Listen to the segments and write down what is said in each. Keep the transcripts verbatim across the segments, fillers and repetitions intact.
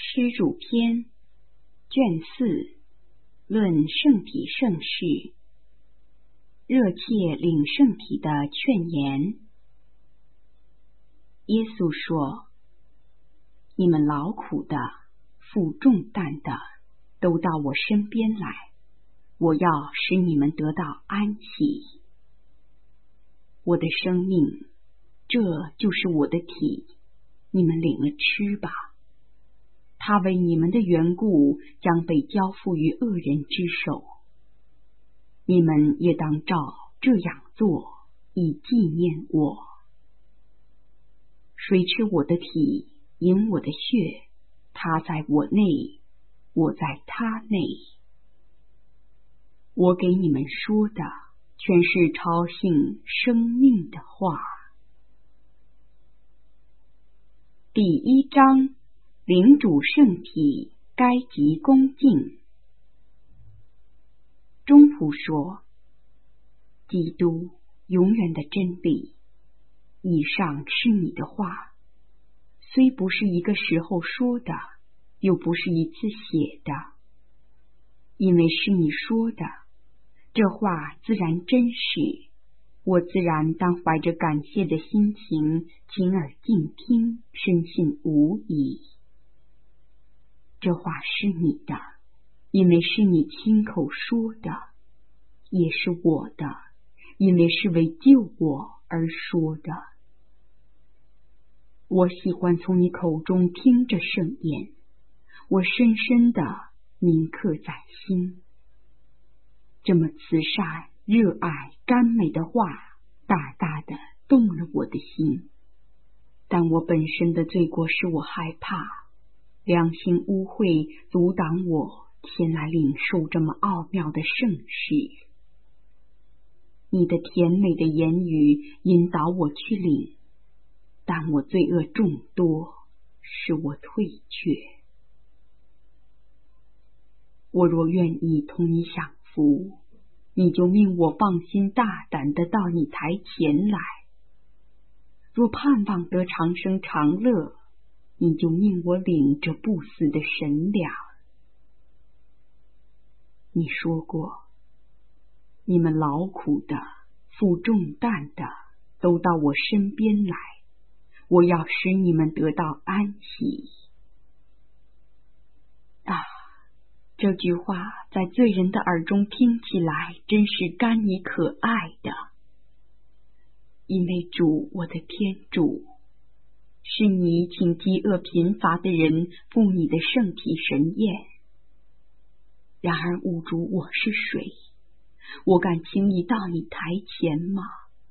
施主篇卷四论圣体圣事，热切领圣体的劝言。耶稣说，你们劳苦的负重担的都到我身边来，我要使你们得到安息。我的生命，这就是我的体，你们领了吃吧。他为你们的缘故将被交付于恶人之手，你们也当照这样做，以纪念我。谁吃我的体，饮我的血，他在我内，我在他内。我给你们说的全是超性生命的话。第一章，领主圣体该极恭敬。中仆说，基督永远的真理，以上是你的话，虽不是一个时候说的，又不是一次写的，因为是你说的，这话自然真实，我自然当怀着感谢的心情亲耳静听，深信无疑。这话是你的，因为是你亲口说的，也是我的，因为是为救我而说的。我喜欢从你口中听着圣言，我深深的铭刻在心。这么慈善、热爱、甘美的话，大大的动了我的心。但我本身的罪过使我害怕，良心污秽阻挡我前来领受这么奥妙的圣事。你的甜美的言语引导我去领，但我罪恶众多，使我退却。我若愿意同你享福，你就命我放心大胆的到你台前来；若盼望得长生长乐，你就命我领着不死的神粮。你说过，你们劳苦的负重担的都到我身边来，我要使你们得到安息。啊，这句话在罪人的耳中听起来真是甘怡可爱的，因为主我的天主，是你请饥饿贫乏的人赴你的圣体神宴。然而吾主我是谁？我敢轻易到你台前吗？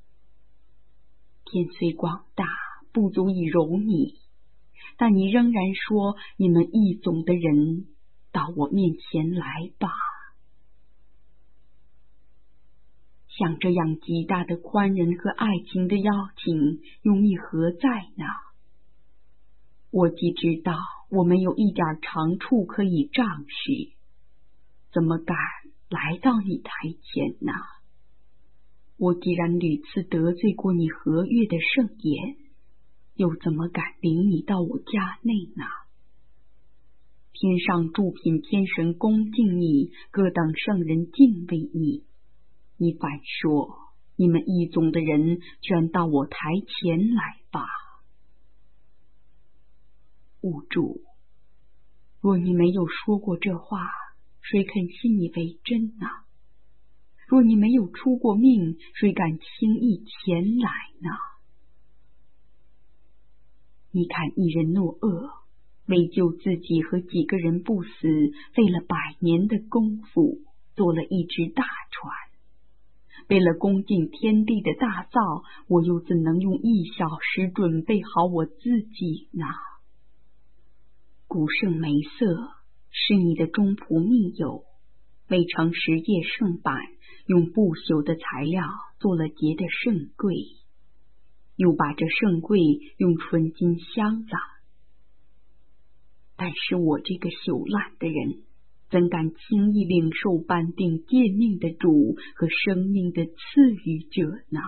天虽广大，不足以容你，但你仍然说，你们异种的人到我面前来吧。像这样极大的宽仁和爱情的邀请，用意何在呢？我既知道我没有一点长处可以仗势，怎么敢来到你台前呢？我既然屡次得罪过你和悦的圣言，又怎么敢领你到我家内呢？天上诸品天神恭敬你，各等圣人敬畏你，你反说，你们异宗的人全到我台前来吧。吾主，若你没有说过这话，谁肯信你为真呢？若你没有出过命，谁敢轻易前来呢？你看一人诺厄，为救自己和几个人不死，费了百年的功夫，做了一只大船。为了恭敬天地的大造，我又怎能用一小时准备好我自己呢？古圣梅瑟是你的中仆密友，为成十叶圣板，用不朽的材料做了结的圣柜，又把这圣柜用纯金镶了。但是我这个朽烂的人，怎敢轻易领受颁定诫命的主和生命的赐予者呢？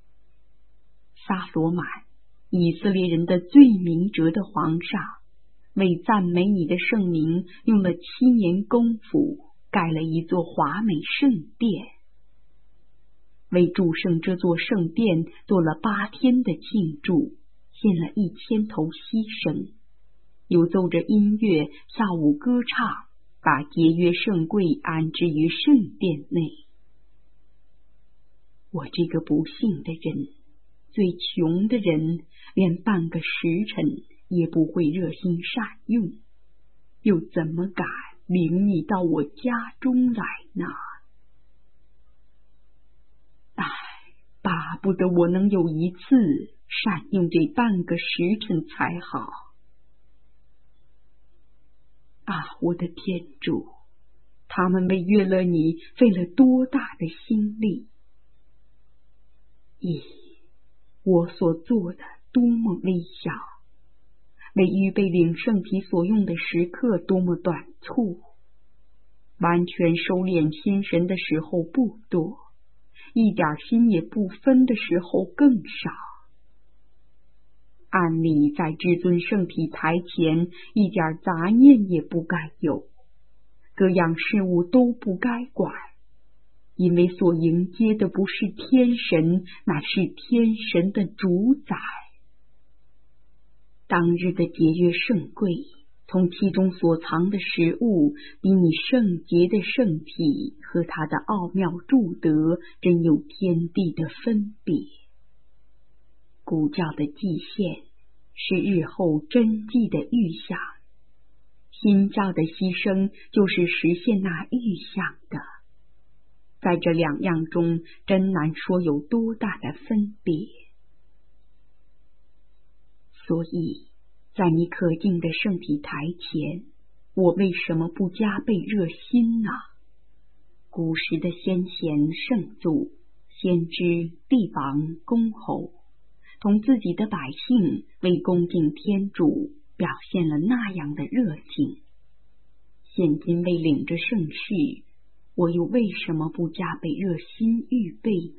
撒罗满，以色列人的最明哲的皇上， 为赞美你的圣名，用了七年功夫盖了一座华美圣殿，为祝圣这座圣殿做了八天的庆祝，献了一千头牺牲，又奏着音乐，跳舞歌唱，把节约圣柜安置于圣殿内。我这个不幸的人，最穷的人，连半个时辰也不会热心善用，又怎么敢领你到我家中来呢？唉，巴不得我能有一次善用这半个时辰才好。啊，我的天主，他们为悦了你费了多大的心力！咦，我所做的多么微小，为预备领圣体所用的时刻多么短促，完全收敛心神的时候不多，一点心也不分的时候更少。按理在至尊圣体台前，一点杂念也不该有，各样事物都不该管，因为所迎接的不是天神，乃是天神的主宰。当日的节约圣柜，从其中所藏的食物，比你圣洁的圣体和它的奥妙祝德，真有天地的分别。古教的祭献是日后真迹的预想，新教的牺牲就是实现那预想的。在这两样中，真难说有多大的分别。所以，在你可敬的圣体台前，我为什么不加倍热心呢？古时的先贤圣祖、先知、帝王、公侯，同自己的百姓为恭敬天主表现了那样的热情。现今为领着圣事，我又为什么不加倍热心预备呢？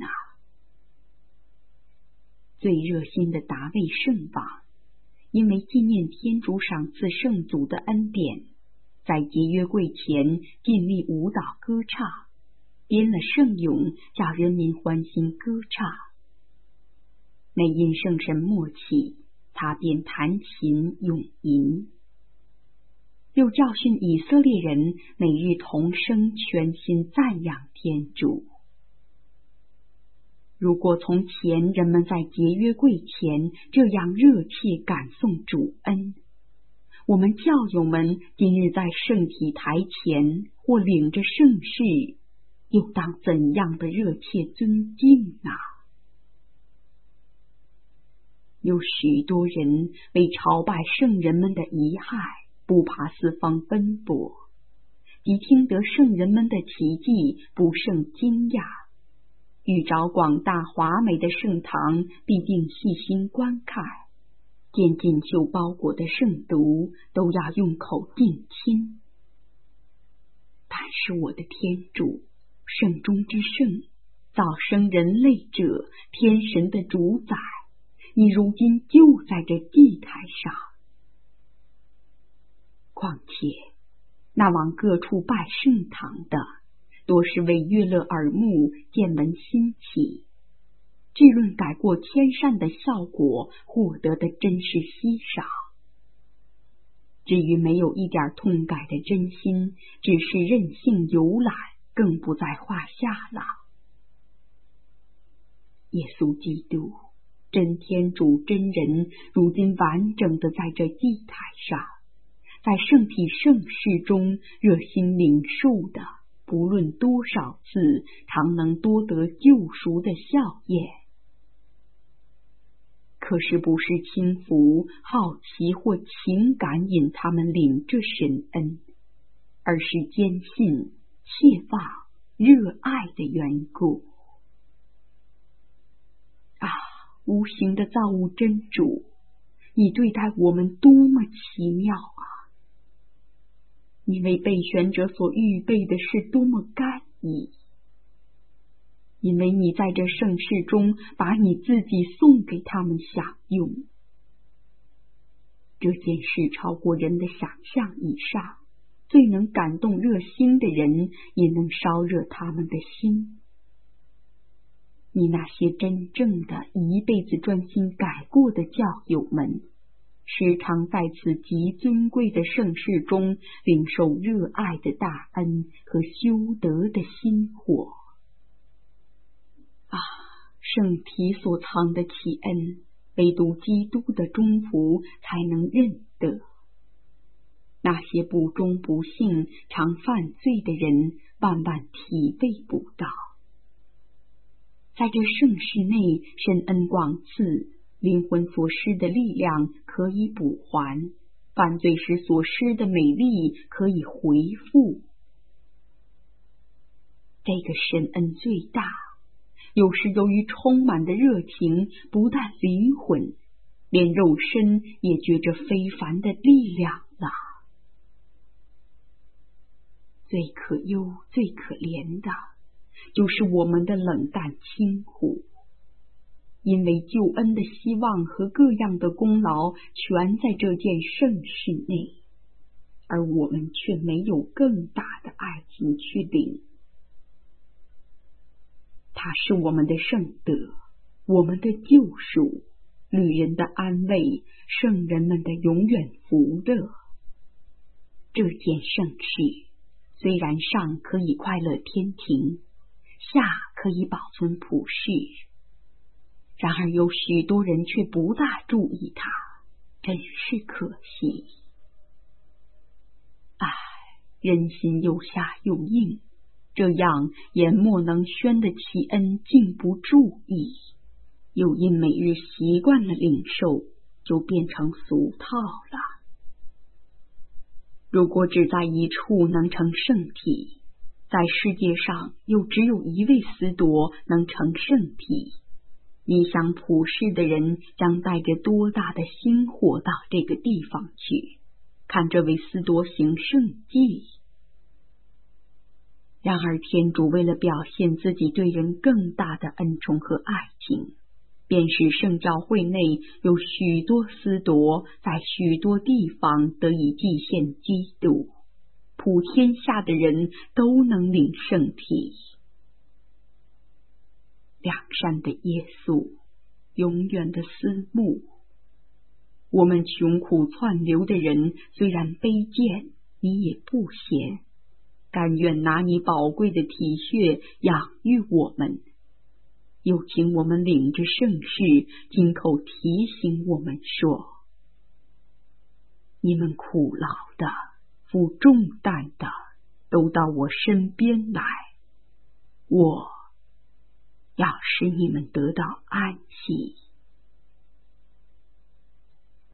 最热心的达味圣王，因为纪念天主赏赐圣祖的恩典，在节约柜前尽力舞蹈歌唱，编了圣咏，叫人民欢欣歌唱。每因圣神末起，他便弹琴咏吟，又教训以色列人每日同声全心赞扬天主。如果从前人们在节约柜前这样热切感颂主恩，我们教友们今日在圣体台前或领着圣事，又当怎样的热切尊敬呢？有许多人为朝拜圣人们的遗害，不怕四方奔波，即听得圣人们的奇迹，不胜惊讶。遇着广大华美的圣堂，必定细心观看，见锦绣包裹的圣毒，都要用口敬亲。但是我的天主，圣中之圣，造生人类者，天神的主宰，你如今就在这祭台上。况且那往各处拜圣堂的，多是为悦乐耳目，见闻欣喜，至论改过迁善的效果，获得的真是稀少。至于没有一点痛改的真心，只是任性游览，更不在话下了。耶稣基督，真天主真人，如今完整的在这祭台上，在圣体圣事中热心领受的，不论多少次，常能多得救赎的效验。可是不是轻浮、好奇或情感引他们领这神恩，而是坚信、切望、热爱的缘故。啊，无形的造物真主，你对待我们多么奇妙啊！你为备选者所预备的是多么甘饴，因为你在这盛世中把你自己送给他们享用。 这件事超过人的想象以上，最能感动热心的人，也能烧热他们的心。你那些真正的一辈子专心改过的教友们，时常在此极尊贵的盛世中领受热爱的大恩和修德的薪火。啊，圣体所藏的奇恩，唯独基督的忠仆才能认得。那些不忠不信、常犯罪的人，万万体会不到。在这盛世内，深恩广赐，灵魂所失的力量可以补还，犯罪时所失的美丽可以回复。这个深恩最大，有时由于充满的热情，不但灵魂，连肉身也觉着非凡的力量了。最可忧、最可怜的，就是我们的冷淡轻忽。因为救恩的希望和各样的功劳全在这件盛事内，而我们却没有更大的爱情去领。它是我们的圣德，我们的救赎，旅人的安慰，圣人们的永远福乐。这件盛事虽然上可以快乐天庭，下可以保存普世，然而有许多人却不大注意它，真是可惜。唉，人心又狭又硬，这样眼莫能宣的奇恩竟不注意，又因每日习惯了领受，就变成俗套了。如果只在一处能成圣体，在世界上又只有一位司铎能成圣体，你想普世的人将带着多大的星火到这个地方去，看这位司铎行圣迹。然而天主为了表现自己对人更大的恩宠和爱情，便使圣教会内有许多司铎在许多地方得以祭献基督，普天下的人都能领圣体。良善的耶稣，永远的思慕，我们穷苦窜流的人虽然卑贱，你也不嫌，甘愿拿你宝贵的体血养育我们，又请我们领着圣事，今口提醒我们说：你们苦劳的、负重担的，都到我身边来，我要使你们得到安息。